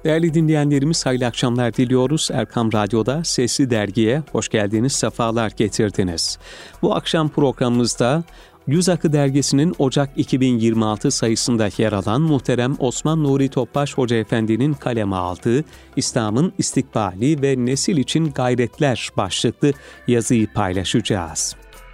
Değerli dinleyenlerimiz, hayırlı akşamlar diliyoruz. Erkam Radyo'da Sesli Dergi'ye hoş geldiniz, sefalar getirdiniz. Bu akşam programımızda Yüz Akı Dergisi'nin Ocak 2026 sayısında yer alan muhterem Osman Nuri Topbaş Hoca Efendi'nin kaleme aldığı İslam'ın İstikbali ve Nesil için Gayretler başlıklı yazıyı paylaşacağız.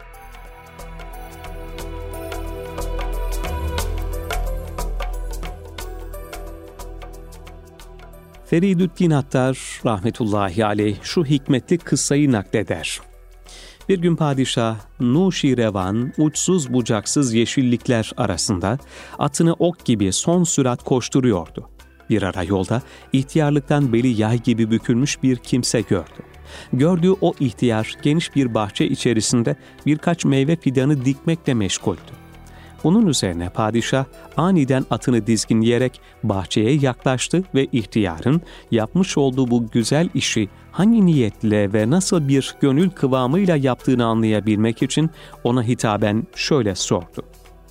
Feridüddin Attar rahmetullahi aleyh şu hikmetli kıssayı nakleder. Bir gün padişah Nuşirevan uçsuz bucaksız yeşillikler arasında atını ok gibi son sürat koşturuyordu. Bir ara yolda ihtiyarlıktan beli yay gibi bükülmüş bir kimse gördü. Gördüğü o ihtiyar geniş bir bahçe içerisinde birkaç meyve fidanı dikmekle meşguldü. Bunun üzerine padişah aniden atını dizginleyerek bahçeye yaklaştı ve ihtiyarın yapmış olduğu bu güzel işi hangi niyetle ve nasıl bir gönül kıvamıyla yaptığını anlayabilmek için ona hitaben şöyle sordu.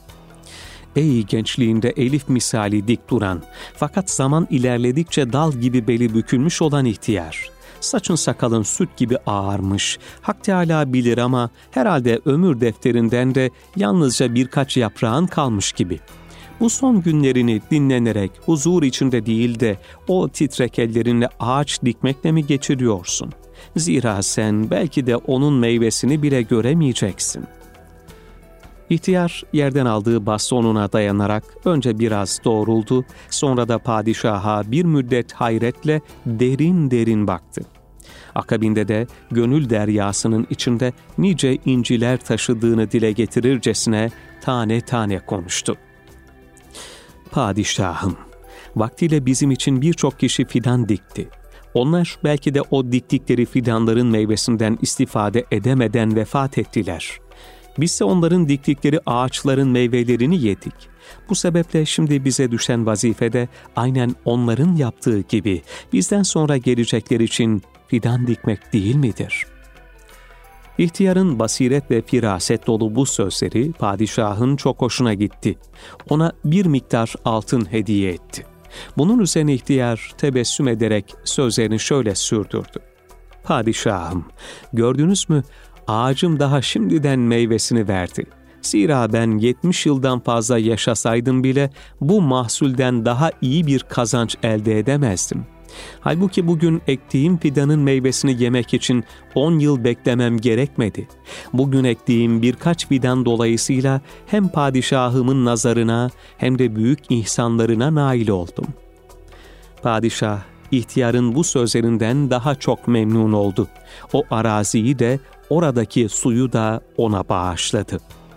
Ey gençliğinde elif misali dik duran, fakat zaman ilerledikçe dal gibi beli bükülmüş olan ihtiyar! Saçın sakalın süt gibi ağarmış, Hak Teâlâ bilir ama herhalde ömür defterinden de yalnızca birkaç yaprağın kalmış gibi. Bu son günlerini dinlenerek huzur içinde değil de o titrek ellerinle ağaç dikmekle mi geçiriyorsun? Zira sen belki de onun meyvesini bile göremeyeceksin. İhtiyar yerden aldığı bastonuna dayanarak önce biraz doğruldu, sonra da padişaha bir müddet hayretle derin derin baktı. Akabinde de gönül deryasının içinde nice inciler taşıdığını dile getirircesine tane tane konuştu. Padişahım, vaktiyle bizim için birçok kişi fidan dikti. Onlar belki de o diktikleri fidanların meyvesinden istifade edemeden vefat ettiler. Bizse onların diktikleri ağaçların meyvelerini yedik. Bu sebeple şimdi bize düşen vazifede aynen onların yaptığı gibi bizden sonra gelecekler için fidan dikmek değil midir? İhtiyarın basiret ve firaset dolu bu sözleri padişahın çok hoşuna gitti. Ona bir miktar altın hediye etti. Bunun üzerine ihtiyar tebessüm ederek sözlerini şöyle sürdürdü. Padişahım, gördünüz mü? Ağacım daha şimdiden meyvesini verdi. Zira ben 70 yıldan fazla yaşasaydım bile bu mahsulden daha iyi bir kazanç elde edemezdim. Halbuki bugün ektiğim fidanın meyvesini yemek için 10 yıl beklemem gerekmedi. Bugün ektiğim birkaç fidan dolayısıyla hem padişahımın nazarına hem de büyük ihsanlarına nail oldum. Padişah, ihtiyarın bu sözlerinden daha çok memnun oldu. O araziyi de oradaki suyu da ona bağışladı.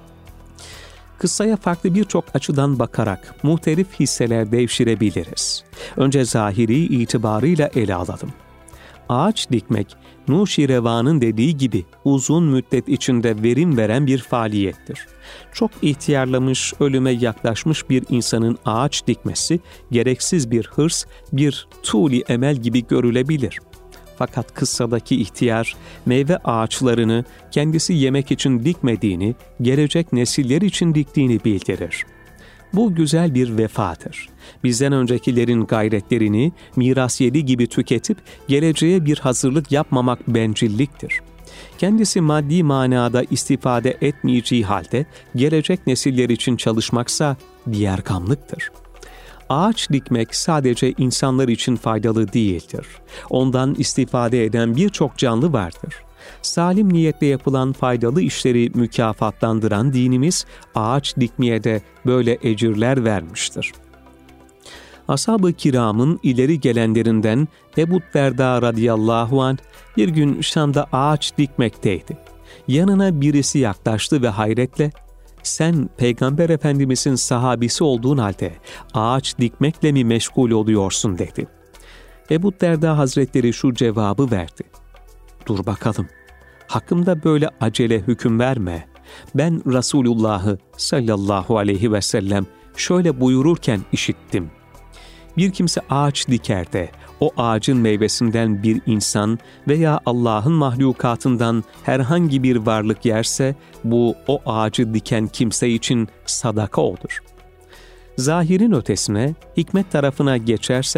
Kıssaya farklı birçok açıdan bakarak muhtelif hisseler devşirebiliriz. Önce zahiri itibarıyla ele alalım. Ağaç dikmek, Nuşirevan'ın dediği gibi uzun müddet içinde verim veren bir faaliyettir. Çok ihtiyarlamış, ölüme yaklaşmış bir insanın ağaç dikmesi, gereksiz bir hırs, bir tûl-i emel gibi görülebilir. Fakat kıssadaki ihtiyar, meyve ağaçlarını kendisi yemek için dikmediğini, gelecek nesiller için diktiğini bildirir. Bu güzel bir vefadır. Bizden öncekilerin gayretlerini miras yedi gibi tüketip geleceğe bir hazırlık yapmamak bencilliktir. Kendisi maddi manada istifade etmeyeceği halde gelecek nesiller için çalışmaksa diğer gamlıktır. Ağaç dikmek sadece insanlar için faydalı değildir. Ondan istifade eden birçok canlı vardır. Salim niyetle yapılan faydalı işleri mükafatlandıran dinimiz, ağaç dikmeye de böyle ecirler vermiştir. Ashab-ı kiramın ileri gelenlerinden Ebu Derda radıyallahu anh bir gün Şam'da ağaç dikmekteydi. Yanına birisi yaklaştı ve hayretle, "Sen Peygamber Efendimizin sahabisi olduğun halde ağaç dikmekle mi meşgul oluyorsun?" dedi. Ebu Derda Hazretleri şu cevabı verdi. "Dur bakalım, hakkımda böyle acele hüküm verme. Ben Resulullah'ı sallallahu aleyhi ve sellem şöyle buyururken işittim. Bir kimse ağaç diker de o ağacın meyvesinden bir insan veya Allah'ın mahlukatından herhangi bir varlık yerse bu o ağacı diken kimse için sadaka olur." Zahirin ötesine, hikmet tarafına geçersek,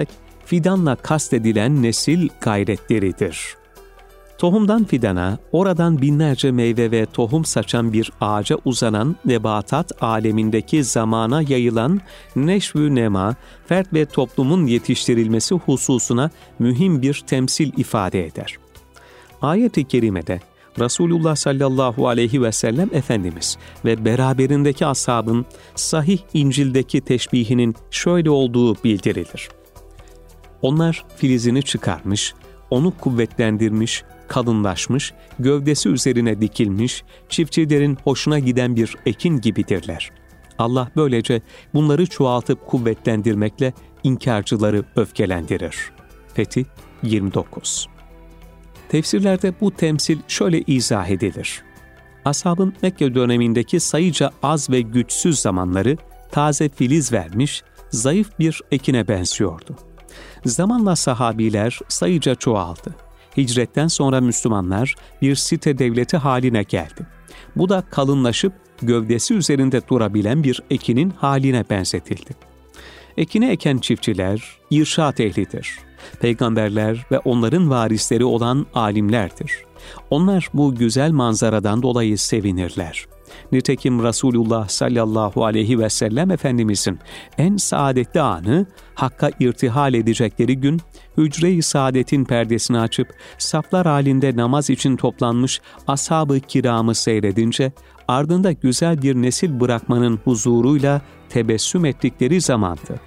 fidanla kastedilen nesil gayretleridir. Tohumdan fidana, oradan binlerce meyve ve tohum saçan bir ağaca uzanan nebatat alemindeki zamana yayılan neşv-ü nema, fert ve toplumun yetiştirilmesi hususuna mühim bir temsil ifade eder. Ayet-i kerimede Resulullah sallallahu aleyhi ve sellem Efendimiz ve beraberindeki ashabın Sahih İncil'deki teşbihinin şöyle olduğu bildirilir. Onlar filizini çıkarmış, onu kuvvetlendirmiş, kalınlaşmış, gövdesi üzerine dikilmiş, çiftçilerin hoşuna giden bir ekin gibidirler. Allah böylece bunları çoğaltıp kuvvetlendirmekle inkarcıları öfkelendirir. Fetih 29. Tefsirlerde bu temsil şöyle izah edilir. Ashabın Mekke dönemindeki sayıca az ve güçsüz zamanları taze filiz vermiş, zayıf bir ekine benziyordu. Zamanla sahabiler sayıca çoğaldı. Hicretten sonra Müslümanlar bir site devleti haline geldi. Bu da kalınlaşıp gövdesi üzerinde durabilen bir ekinin haline benzetildi. Ekini eken çiftçiler irşat ehlidir. Peygamberler ve onların varisleri olan alimlerdir. Onlar bu güzel manzaradan dolayı sevinirler. Nitekim Resulullah sallallahu aleyhi ve sellem Efendimizin en saadetli anı, Hakk'a irtihal edecekleri gün, hücre-i saadetin perdesini açıp saflar halinde namaz için toplanmış ashab-ı kiramı seyredince, ardında güzel bir nesil bırakmanın huzuruyla tebessüm ettikleri zamandı.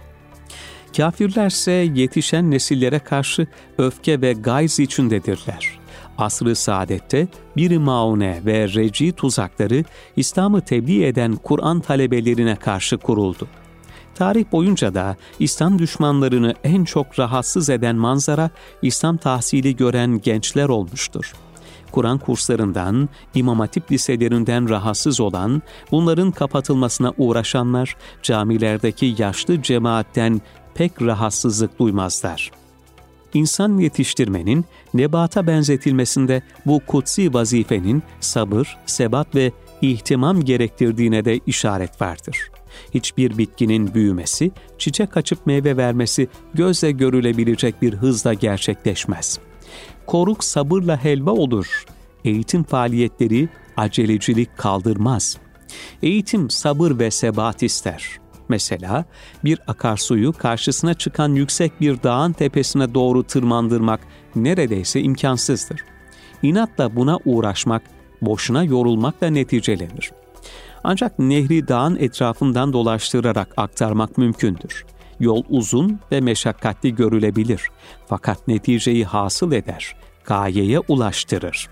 Kafirlerse yetişen nesillere karşı öfke ve gayz içindedirler. Asr-ı saadette bir maune ve reci tuzakları İslam'ı tebliğ eden Kur'an talebelerine karşı kuruldu. Tarih boyunca da İslam düşmanlarını en çok rahatsız eden manzara İslam tahsili gören gençler olmuştur. Kur'an kurslarından, İmam Hatip liselerinden rahatsız olan, bunların kapatılmasına uğraşanlar camilerdeki yaşlı cemaatten pek rahatsızlık duymazlar. İnsan yetiştirmenin nebata benzetilmesinde bu kutsi vazifenin sabır, sebat ve ihtimam gerektirdiğine de işaret vardır. Hiçbir bitkinin büyümesi, çiçek açıp meyve vermesi gözle görülebilecek bir hızla gerçekleşmez. Koruk sabırla helva olur. Eğitim faaliyetleri acelecilik kaldırmaz. Eğitim sabır ve sebat ister. Mesela bir akarsuyu karşısına çıkan yüksek bir dağın tepesine doğru tırmandırmak neredeyse imkansızdır. İnatla buna uğraşmak, boşuna yorulmakla neticelenir. Ancak nehri dağın etrafından dolaştırarak aktarmak mümkündür. Yol uzun ve meşakkatli görülebilir. Fakat neticeyi hasıl eder, gayeye ulaştırır.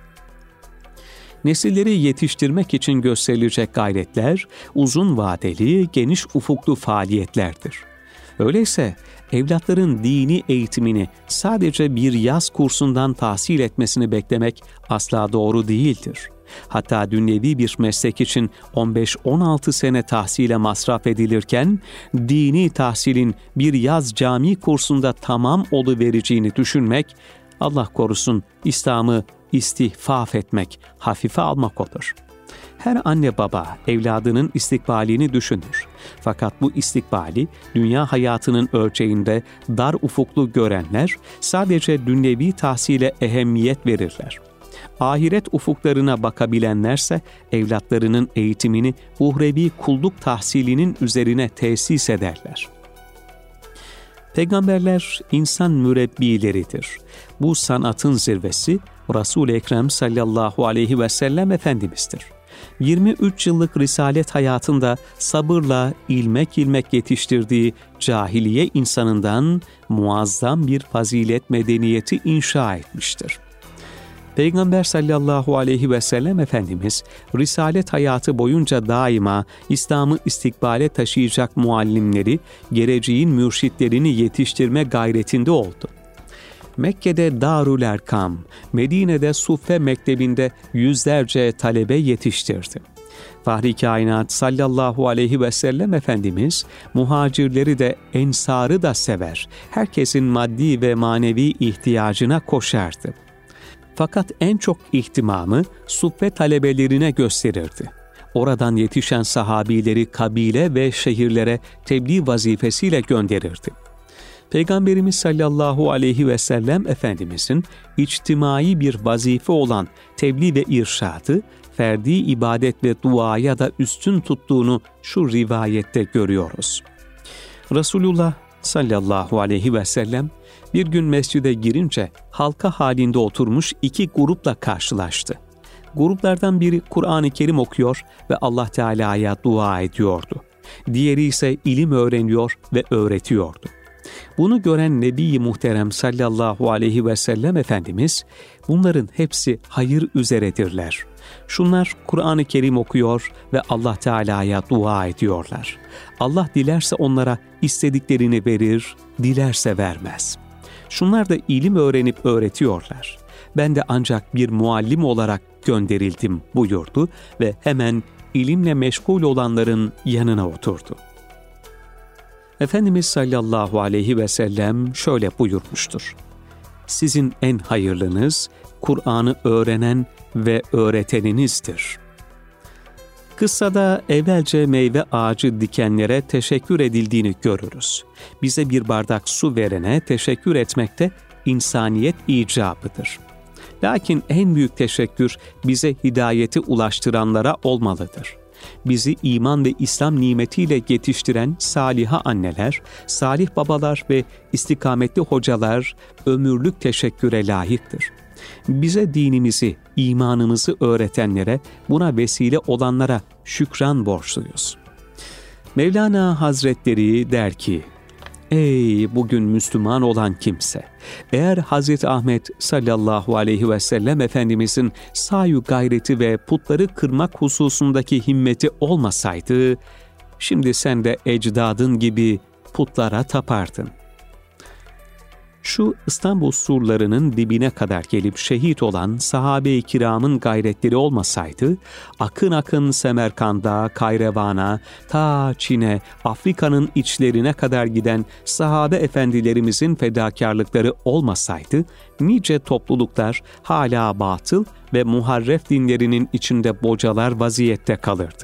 Nesilleri yetiştirmek için gösterilecek gayretler, uzun vadeli, geniş ufuklu faaliyetlerdir. Öyleyse evlatların dini eğitimini sadece bir yaz kursundan tahsil etmesini beklemek asla doğru değildir. Hatta dünyevi bir meslek için 15-16 sene tahsile masraf edilirken, dini tahsilin bir yaz cami kursunda tamam oluvereceğini düşünmek, Allah korusun İslam'ı istihfaf etmek, hafife almak olur. Her anne baba evladının istikbalini düşünür. Fakat bu istikbali dünya hayatının ölçeğinde dar ufuklu görenler sadece dünyevi tahsile ehemmiyet verirler. Ahiret ufuklarına bakabilenlerse evlatlarının eğitimini uhrevi kulluk tahsilinin üzerine tesis ederler. Peygamberler insan mürebbileridir. Bu sanatın zirvesi Resul-i Ekrem sallallahu aleyhi ve sellem Efendimiz'dir. 23 yıllık risalet hayatında sabırla ilmek ilmek yetiştirdiği cahiliye insanından muazzam bir fazilet medeniyeti inşa etmiştir. Peygamber sallallahu aleyhi ve sellem Efendimiz, risalet hayatı boyunca daima İslam'ı istikbale taşıyacak muallimleri, geleceğin mürşitlerini yetiştirme gayretinde oldu. Mekke'de Darül Erkam, Medine'de Suffe Mektebi'nde yüzlerce talebe yetiştirdi. Fahri Kainat sallallahu aleyhi ve sellem Efendimiz, muhacirleri de ensarı da sever, herkesin maddi ve manevi ihtiyacına koşardı. Fakat en çok ihtimamı Suffe talebelerine gösterirdi. Oradan yetişen sahabileri kabile ve şehirlere tebliğ vazifesiyle gönderirdi. Peygamberimiz sallallahu aleyhi ve sellem Efendimizin içtimai bir vazife olan tebliğ ve irşadı, ferdi ibadet ve duaya da üstün tuttuğunu şu rivayette görüyoruz. Resulullah sallallahu aleyhi ve sellem bir gün mescide girince halka halinde oturmuş iki grupla karşılaştı. Gruplardan biri Kur'an-ı Kerim okuyor ve Allah Teala'ya dua ediyordu. Diğeri ise ilim öğreniyor ve öğretiyordu. Bunu gören Nebi-i Muhterem sallallahu aleyhi ve sellem Efendimiz, bunların hepsi hayır üzeredirler. Şunlar Kur'an-ı Kerim okuyor ve Allah Teala'ya dua ediyorlar. Allah dilerse onlara istediklerini verir, dilerse vermez. Şunlar da ilim öğrenip öğretiyorlar. Ben de ancak bir muallim olarak gönderildim buyurdu ve hemen ilimle meşgul olanların yanına oturdu. Efendimiz sallallahu aleyhi ve sellem şöyle buyurmuştur. Sizin en hayırlınız Kur'an'ı öğrenen ve öğreteninizdir. Kıssada evvelce meyve ağacı dikenlere teşekkür edildiğini görürüz. Bize bir bardak su verene teşekkür etmek de insaniyet icabıdır. Lakin en büyük teşekkür bize hidayeti ulaştıranlara olmalıdır. Bizi iman ve İslam nimetiyle yetiştiren saliha anneler, salih babalar ve istikametli hocalar ömürlük teşekküre layıktır. Bize dinimizi, imanımızı öğretenlere, buna vesile olanlara şükran borçluyuz. Mevlana Hazretleri der ki, ey bugün Müslüman olan kimse, eğer Hazreti Ahmet sallallahu aleyhi ve sellem Efendimizin sayu gayreti ve putları kırmak hususundaki himmeti olmasaydı, şimdi sen de ecdadın gibi putlara tapardın. Şu İstanbul surlarının dibine kadar gelip şehit olan sahabe-i kiramın gayretleri olmasaydı, akın akın Semerkand'a, Kayrevan'a, ta Çin'e, Afrika'nın içlerine kadar giden sahabe efendilerimizin fedakarlıkları olmasaydı, nice topluluklar hala batıl ve muharref dinlerinin içinde bocalar vaziyette kalırdı.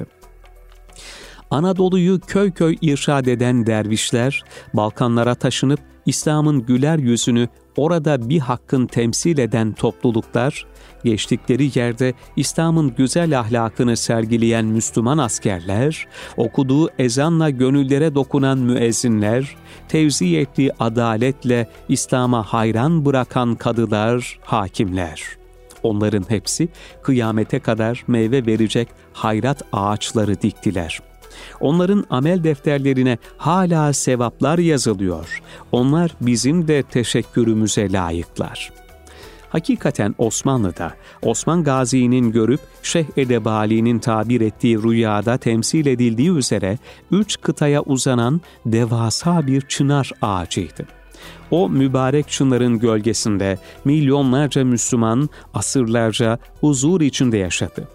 Anadolu'yu köy köy irşad eden dervişler, Balkanlara taşınıp İslam'ın güler yüzünü orada bir hakkın temsil eden topluluklar, geçtikleri yerde İslam'ın güzel ahlakını sergileyen Müslüman askerler, okuduğu ezanla gönüllere dokunan müezzinler, tevzi ettiği adaletle İslam'a hayran bırakan kadılar, hakimler. Onların hepsi kıyamete kadar meyve verecek hayrat ağaçları diktiler. Onların amel defterlerine hala sevaplar yazılıyor. Onlar bizim de teşekkürümüze layıklar. Hakikaten Osmanlı'da Osman Gazi'nin görüp Şeyh Edebali'nin tabir ettiği rüyada temsil edildiği üzere 3 kıtaya uzanan devasa bir çınar ağacıydı. O mübarek çınarın gölgesinde milyonlarca Müslüman asırlarca huzur içinde yaşadı.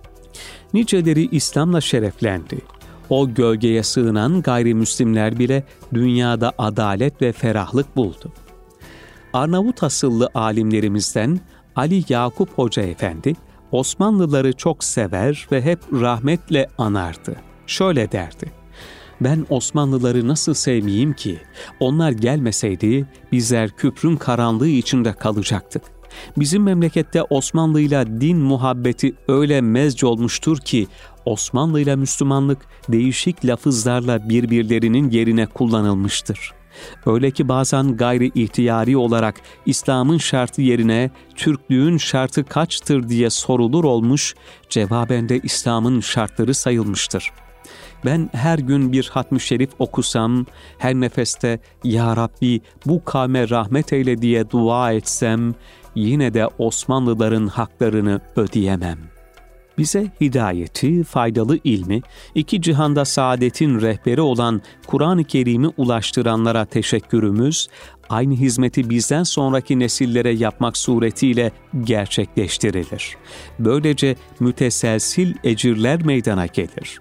Niceleri İslam'la şereflendi. O gölgeye sığınan gayrimüslimler bile dünyada adalet ve ferahlık buldu. Arnavut asıllı alimlerimizden Ali Yakup Hoca Efendi, Osmanlıları çok sever ve hep rahmetle anardı. Şöyle derdi, ben Osmanlıları nasıl sevmeyeyim ki? Onlar gelmeseydi bizler küfrün karanlığı içinde kalacaktık. Bizim memlekette Osmanlı'yla din muhabbeti öyle mezc olmuştur ki, Osmanlı'yla Müslümanlık değişik lafızlarla birbirlerinin yerine kullanılmıştır. Öyle ki bazen gayri ihtiyari olarak İslam'ın şartı yerine Türklüğün şartı kaçtır diye sorulur olmuş, cevaben de İslam'ın şartları sayılmıştır. Ben her gün bir hatm-ı şerif okusam, her nefeste Ya Rabbi bu kavme rahmet eyle diye dua etsem, yine de Osmanlıların haklarını ödeyemem. Bize hidayeti, faydalı ilmi, iki cihanda saadetin rehberi olan Kur'an-ı Kerim'i ulaştıranlara teşekkürümüz, aynı hizmeti bizden sonraki nesillere yapmak suretiyle gerçekleştirilir. Böylece müteselsil ecirler meydana gelir.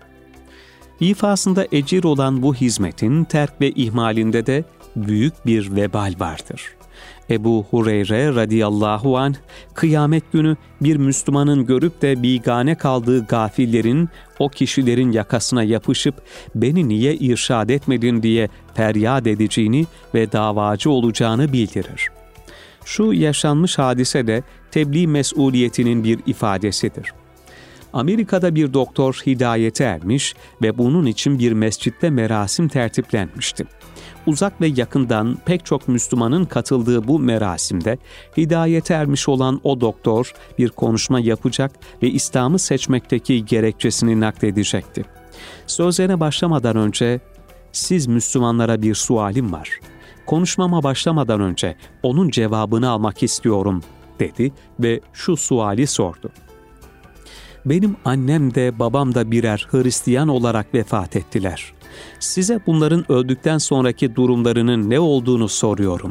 İfasında ecir olan bu hizmetin terk ve ihmalinde de büyük bir vebal vardır. Ebu Hureyre radıyallahu anh, kıyamet günü bir Müslümanın görüp de bigane kaldığı gafillerin o kişilerin yakasına yapışıp beni niye irşad etmedin diye feryat edeceğini ve davacı olacağını bildirir. Şu yaşanmış hadise de tebliğ mesuliyetinin bir ifadesidir. Amerika'da bir doktor hidayete ermiş ve bunun için bir mescitte merasim tertiplenmişti. Uzak ve yakından pek çok Müslümanın katıldığı bu merasimde hidayete ermiş olan o doktor bir konuşma yapacak ve İslam'ı seçmekteki gerekçesini nakledecekti. Sözlerine başlamadan önce, "Siz Müslümanlara bir sualim var. Konuşmama başlamadan önce onun cevabını almak istiyorum," dedi ve şu suali sordu. "Benim annem de babam da birer Hristiyan olarak vefat ettiler. Size bunların öldükten sonraki durumlarının ne olduğunu soruyorum."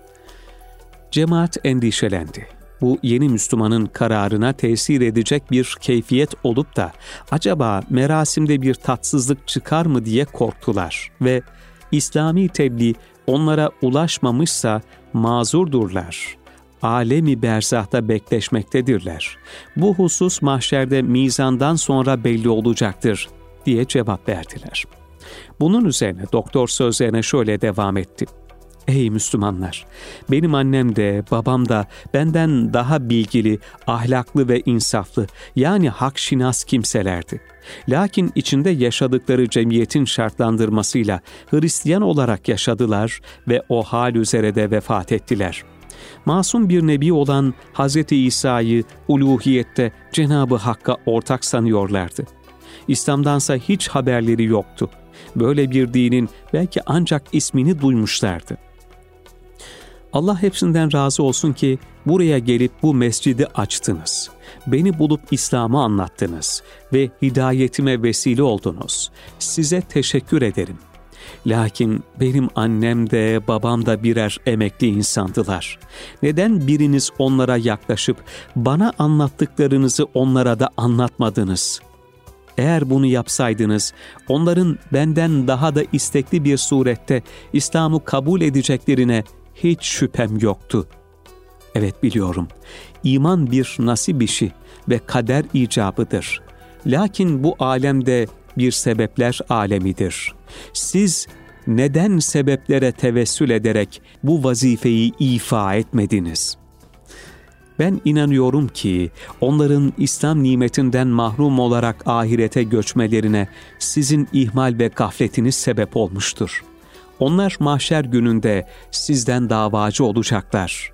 Cemaat endişelendi. Bu yeni Müslümanın kararına tesir edecek bir keyfiyet olup da acaba merasimde bir tatsızlık çıkar mı diye korktular ve İslami tebliğ onlara ulaşmamışsa mazurdurlar. Alemi berzahta bekleşmektedirler. Bu husus mahşerde mizandan sonra belli olacaktır diye cevap verdiler. Bunun üzerine doktor sözlerine şöyle devam etti. "Ey Müslümanlar! Benim annem de babam da benden daha bilgili, ahlaklı ve insaflı, yani hakşinas kimselerdi. Lakin içinde yaşadıkları cemiyetin şartlandırmasıyla Hristiyan olarak yaşadılar ve o hal üzere de vefat ettiler. Masum bir nebi olan Hz. İsa'yı uluhiyette Cenab-ı Hakk'a ortak sanıyorlardı. İslam'dansa hiç haberleri yoktu. Böyle bir dinin belki ancak ismini duymuşlardı. Allah hepsinden razı olsun ki buraya gelip bu mescidi açtınız. Beni bulup İslam'ı anlattınız ve hidayetime vesile oldunuz. Size teşekkür ederim. Lakin benim annem de babam da birer emekli insandılar. Neden biriniz onlara yaklaşıp bana anlattıklarınızı onlara da anlatmadınız? Eğer bunu yapsaydınız, onların benden daha da istekli bir surette İslam'ı kabul edeceklerine hiç şüphem yoktu. Evet biliyorum, iman bir nasip işi ve kader icabıdır. Lakin bu alemde bir sebepler alemidir. Siz neden sebeplere tevessül ederek bu vazifeyi ifa etmediniz? Ben inanıyorum ki onların İslam nimetinden mahrum olarak ahirete göçmelerine sizin ihmal ve gafletiniz sebep olmuştur. Onlar mahşer gününde sizden davacı olacaklar.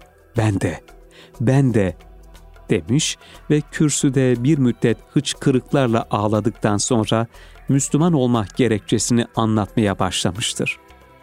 Ben de demiş ve kürsüde bir müddet hıçkırıklarla ağladıktan sonra Müslüman olmak gerekçesini anlatmaya başlamıştır.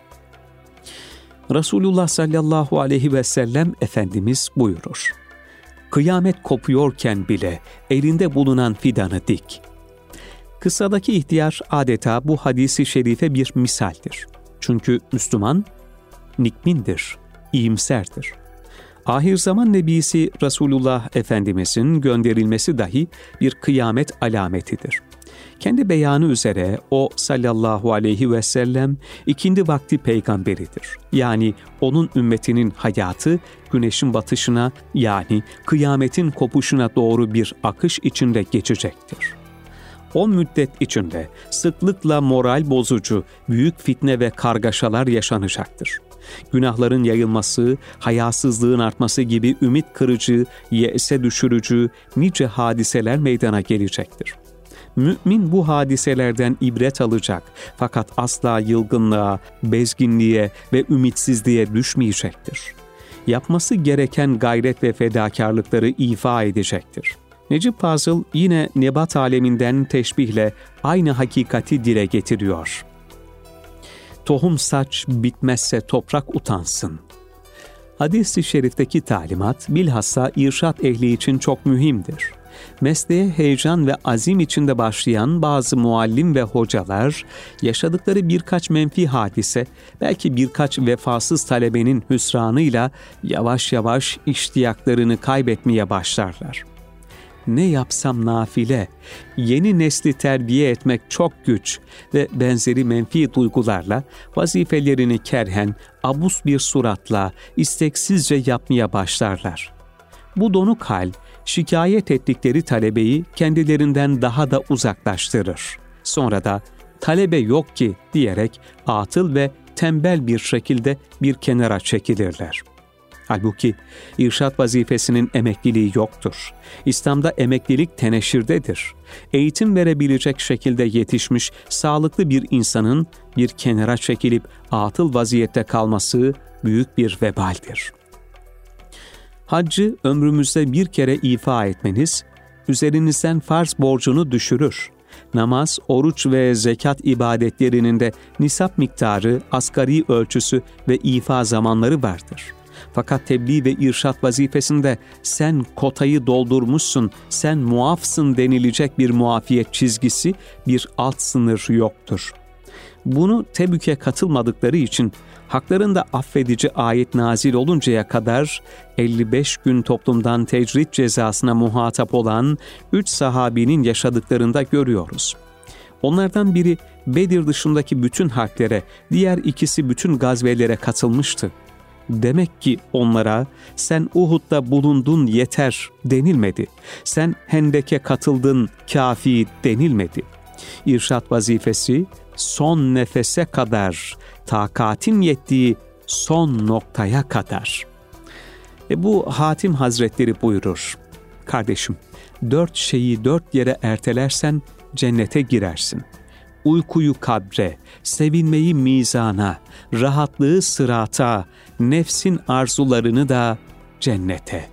Resulullah sallallahu aleyhi ve sellem Efendimiz buyurur: "Kıyamet kopuyorken bile elinde bulunan fidanı dik." Kıssadaki ihtiyar adeta bu hadisi şerife bir misaldir. Çünkü Müslüman nikmindir, iyimserdir. Ahir zaman nebisi Resulullah Efendimizin gönderilmesi dahi bir kıyamet alametidir. Kendi beyanı üzere o sallallahu aleyhi ve sellem ikindi vakti peygamberidir. Yani onun ümmetinin hayatı güneşin batışına, yani kıyametin kopuşuna doğru bir akış içinde geçecektir. O müddet içinde sıklıkla moral bozucu, büyük fitne ve kargaşalar yaşanacaktır. Günahların yayılması, hayasızlığın artması gibi ümit kırıcı, yese düşürücü nice hadiseler meydana gelecektir. Mümin bu hadiselerden ibret alacak fakat asla yılgınlığa, bezginliğe ve ümitsizliğe düşmeyecektir. Yapması gereken gayret ve fedakarlıkları ifa edecektir. Necip Fazıl yine nebat aleminden teşbihle aynı hakikati dile getiriyor. "Tohum saç bitmezse toprak utansın." Hadis-i şerifteki talimat bilhassa irşad ehli için çok mühimdir. Mesleğe heyecan ve azim içinde başlayan bazı muallim ve hocalar, yaşadıkları birkaç menfi hadise, belki birkaç vefasız talebenin hüsranıyla yavaş yavaş iştiyaklarını kaybetmeye başlarlar. Ne yapsam nafile, yeni nesli terbiye etmek çok güç ve benzeri menfi duygularla vazifelerini kerhen, abus bir suratla isteksizce yapmaya başlarlar. Bu donuk hal, şikayet ettikleri talebeyi kendilerinden daha da uzaklaştırır. Sonra da talebe yok ki diyerek atıl ve tembel bir şekilde bir kenara çekilirler. Halbuki irşad vazifesinin emekliliği yoktur. İslam'da emeklilik teneşirdedir. Eğitim verebilecek şekilde yetişmiş sağlıklı bir insanın bir kenara çekilip atıl vaziyette kalması büyük bir vebaldir. Haccı ömrümüzde bir kere ifa etmeniz, üzerinizden farz borcunu düşürür. Namaz, oruç ve zekat ibadetlerinin de nisap miktarı, asgari ölçüsü ve ifa zamanları vardır. Fakat tebliğ ve irşad vazifesinde sen kotayı doldurmuşsun, sen muafsın denilecek bir muafiyet çizgisi, bir alt sınır yoktur. Bunu Tebük'e katılmadıkları için haklarında affedici ayet nazil oluncaya kadar 55 gün toplumdan tecrit cezasına muhatap olan 3 sahabinin yaşadıklarında görüyoruz. Onlardan biri Bedir dışındaki bütün harplere, diğer ikisi bütün gazvelere katılmıştı. Demek ki onlara sen Uhud'da bulundun yeter denilmedi. Sen Hendek'e katıldın kafi denilmedi. İrşad vazifesi son nefese kadar, takatin yettiği son noktaya kadar. Bu Hatim Hazretleri buyurur. Kardeşim, 4 şeyi 4 yere ertelersen cennete girersin. Uykuyu kabre, sevinmeyi mizana, rahatlığı sırata, nefsin arzularını da cennete.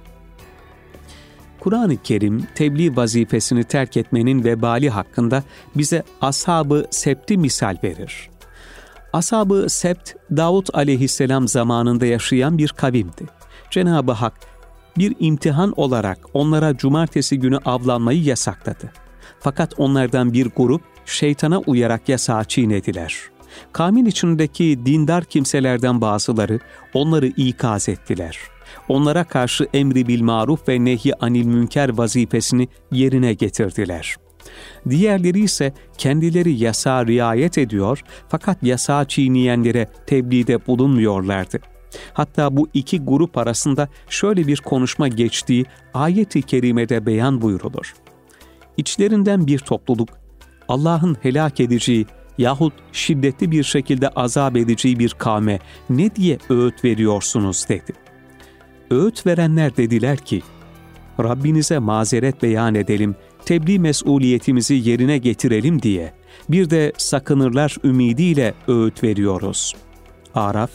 Kur'an-ı Kerim tebliğ vazifesini terk etmenin vebali hakkında bize Ashab-ı Sebt'i misal verir. Ashab-ı Sebt, Davud aleyhisselam zamanında yaşayan bir kavimdi. Cenab-ı Hak bir imtihan olarak onlara cumartesi günü avlanmayı yasakladı. Fakat onlardan bir grup şeytana uyarak yasağı çiğnediler. Kavmin içindeki dindar kimselerden bazıları onları ikaz ettiler. Onlara karşı emri bil maruf ve nehy anil münker vazifesini yerine getirdiler. Diğerleri ise kendileri yasağa riayet ediyor fakat yasağı çiğneyenlere tebliğde bulunmuyorlardı. Hatta bu iki grup arasında şöyle bir konuşma geçtiği ayet-i kerimede beyan buyrulur. İçlerinden bir topluluk Allah'ın helak edeceği yahut şiddetli bir şekilde azap edeceği bir kavme ne diye öğüt veriyorsunuz dedi. Öğüt verenler dediler ki, Rabbinize mazeret beyan edelim, tebliğ mesuliyetimizi yerine getirelim diye bir de sakınırlar ümidiyle öğüt veriyoruz. Araf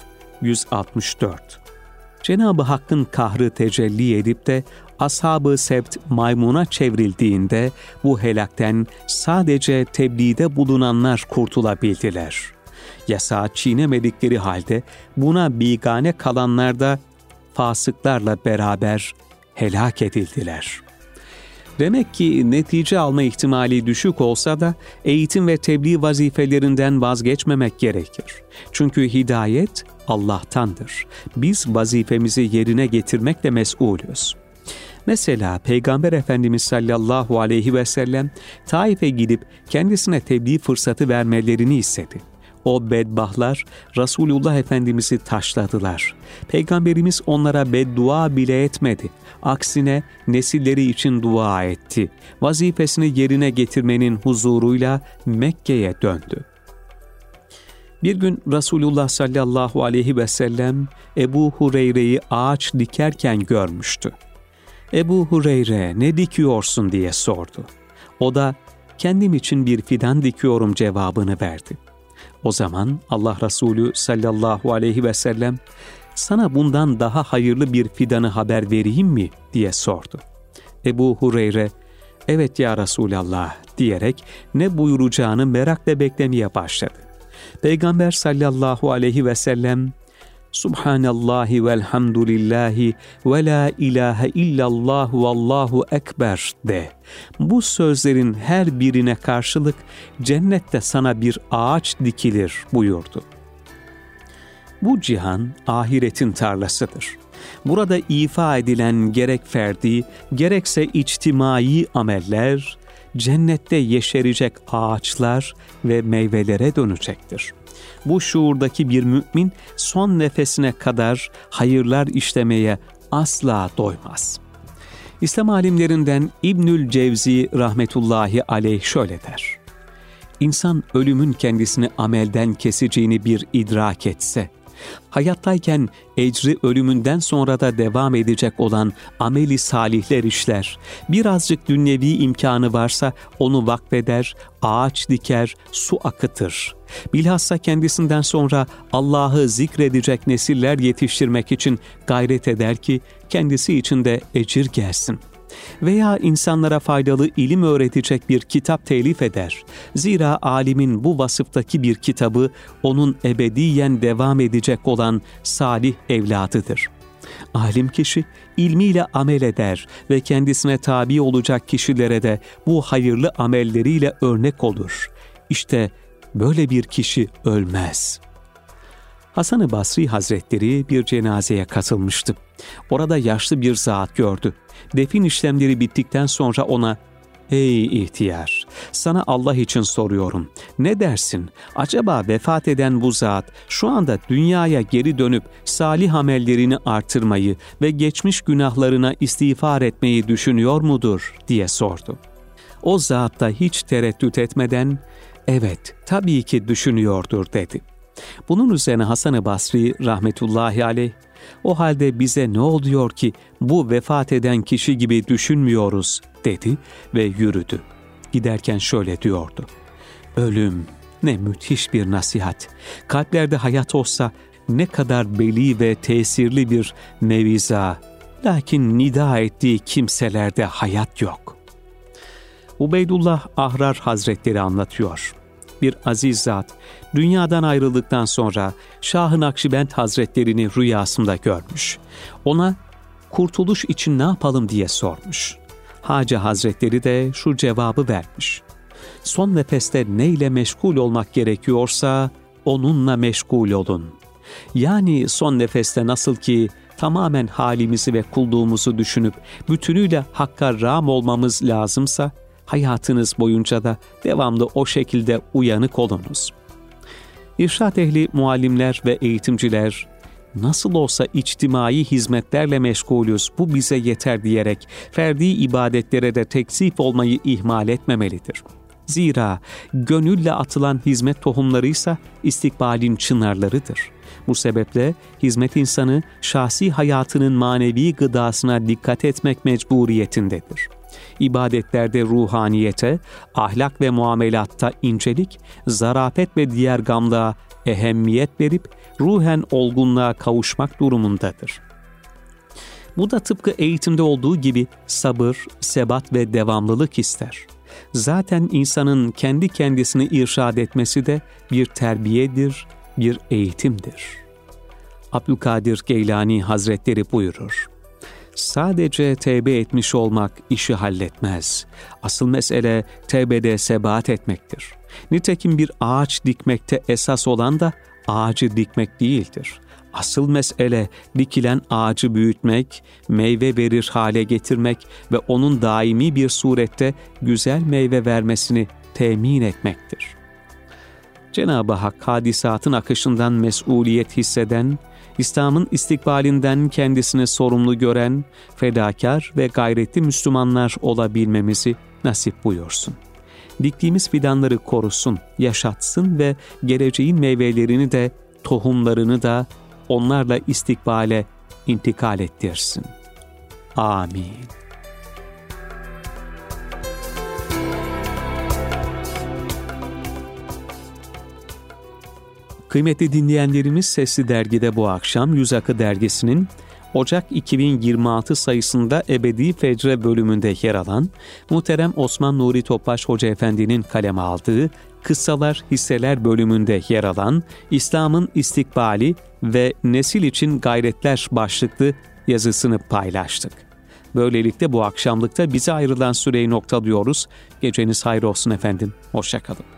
164. Cenab-ı Hakk'ın kahrı tecelli edip de Ashab-ı Sebt maymuna çevrildiğinde bu helakten sadece tebliğde bulunanlar kurtulabildiler. Yasağı çiğnemedikleri halde buna bigane kalanlar da fasıklarla beraber helak edildiler. Demek ki netice alma ihtimali düşük olsa da eğitim ve tebliğ vazifelerinden vazgeçmemek gerekir. Çünkü hidayet Allah'tandır. Biz vazifemizi yerine getirmekle mesulüz. Mesela Peygamber Efendimiz sallallahu aleyhi ve sellem Taif'e gidip kendisine tebliğ fırsatı vermelerini istedi. O bedbahtlar Resulullah Efendimiz'i taşladılar. Peygamberimiz onlara beddua bile etmedi. Aksine nesilleri için dua etti. Vazifesini yerine getirmenin huzuruyla Mekke'ye döndü. Bir gün Resulullah sallallahu aleyhi ve sellem Ebu Hureyre'yi ağaç dikerken görmüştü. Ebu Hureyre ne dikiyorsun diye sordu. O da kendim için bir fidan dikiyorum cevabını verdi. O zaman Allah Resulü sallallahu aleyhi ve sellem sana bundan daha hayırlı bir fidanı haber vereyim mi diye sordu. Ebu Hureyre evet ya Resulallah diyerek ne buyuracağını merakla beklemeye başladı. Peygamber sallallahu aleyhi ve sellem Subhanallahi velhamdülillahi ve la ilahe illallah vallahu ekber de. Bu sözlerin her birine karşılık cennette sana bir ağaç dikilir buyurdu. Bu cihan ahiretin tarlasıdır. Burada ifa edilen gerek ferdi, gerekse içtimai ameller, cennette yeşerecek ağaçlar ve meyvelere dönecektir. Bu şuurdaki bir mümin son nefesine kadar hayırlar işlemeye asla doymaz. İslam alimlerinden İbnül Cevzi rahmetullahi aleyh şöyle der. İnsan ölümün kendisini amelden keseceğini bir idrak etse, hayattayken ecri ölümünden sonra da devam edecek olan ameli salihler işler, birazcık dünyevi imkanı varsa onu vakfeder, ağaç diker, su akıtır. Bilhassa kendisinden sonra Allah'ı zikredecek nesiller yetiştirmek için gayret eder ki kendisi için de ecir gelsin. Veya insanlara faydalı ilim öğretecek bir kitap telif eder. Zira alimin bu vasıftaki bir kitabı onun ebediyen devam edecek olan salih evladıdır. Alim kişi ilmiyle amel eder ve kendisine tabi olacak kişilere de bu hayırlı amelleriyle örnek olur. İşte böyle bir kişi ölmez. Hasan-ı Basri Hazretleri bir cenazeye katılmıştı. Orada yaşlı bir zat gördü. Defin işlemleri bittikten sonra ona, "Ey ihtiyar, sana Allah için soruyorum. Ne dersin? Acaba vefat eden bu zat şu anda dünyaya geri dönüp salih amellerini artırmayı ve geçmiş günahlarına istiğfar etmeyi düşünüyor mudur?" diye sordu. O zat da hiç tereddüt etmeden, "Evet, tabii ki düşünüyordur." dedi. Bunun üzerine Hasan-ı Basri rahmetullahi aleyh, "O halde bize ne oluyor ki bu vefat eden kişi gibi düşünmüyoruz?" dedi ve yürüdü. Giderken şöyle diyordu: "Ölüm ne müthiş bir nasihat. Kalplerde hayat olsa ne kadar beli ve tesirli bir meviza. Lakin nida ettiği kimselerde hayat yok." Ubeydullah Ahrar Hazretleri anlatıyor. Bir aziz zat dünyadan ayrıldıktan sonra Şah-ı Nakşibend Hazretlerini rüyasında görmüş. Ona kurtuluş için ne yapalım diye sormuş. Hacı Hazretleri de şu cevabı vermiş: "Son nefeste neyle meşgul olmak gerekiyorsa onunla meşgul olun." Yani son nefeste nasıl ki tamamen halimizi ve kulluğumuzu düşünüp bütünüyle Hakk'a rağm olmamız lazımsa, hayatınız boyunca da devamlı o şekilde uyanık olunuz. İrşad ehli muallimler ve eğitimciler, "Nasıl olsa içtimai hizmetlerle meşgulüz, bu bize yeter" diyerek ferdi ibadetlere de teksif olmayı ihmal etmemelidir. Zira gönülle atılan hizmet tohumlarıysa istikbalin çınarlarıdır. Bu sebeple hizmet insanı şahsi hayatının manevi gıdasına dikkat etmek mecburiyetindedir. İbadetlerde ruhaniyete, ahlak ve muamelatta incelik, zarafet ve diğer gamlığa ehemmiyet verip ruhen olgunluğa kavuşmak durumundadır. Bu da tıpkı eğitimde olduğu gibi sabır, sebat ve devamlılık ister. Zaten insanın kendi kendisini irşad etmesi de bir terbiyedir, bir eğitimdir. Abdülkadir Geylani Hazretleri buyurur: "Sadece tevbe etmiş olmak işi halletmez. Asıl mesele tevbede sebat etmektir. Nitekim bir ağaç dikmekte esas olan da ağacı dikmek değildir. Asıl mesele dikilen ağacı büyütmek, meyve verir hale getirmek ve onun daimi bir surette güzel meyve vermesini temin etmektir." Cenab-ı Hak hadisatın akışından mesuliyet hisseden, İslam'ın istikbalinden kendisini sorumlu gören, fedakar ve gayretli Müslümanlar olabilmemizi nasip buyursun. Diktiğimiz fidanları korusun, yaşatsın ve geleceğin meyvelerini de, tohumlarını da onlarla istikbale intikal ettirsin. Amin. Kıymetli dinleyenlerimiz, Sesli Dergi'de bu akşam Yüz Akı Dergisi'nin Ocak 2026 sayısında Ebedi Fecre bölümünde yer alan muhterem Osman Nuri Topbaş Hoca Efendi'nin kaleme aldığı Kıssalar Hisseler bölümünde yer alan İslam'ın İstikbali ve Nesil için Gayretler başlıklı yazısını paylaştık. Böylelikle bu akşamlıkta bize ayrılan süreyi noktalıyoruz. Geceniz hayır olsun efendim. Hoşça kalın.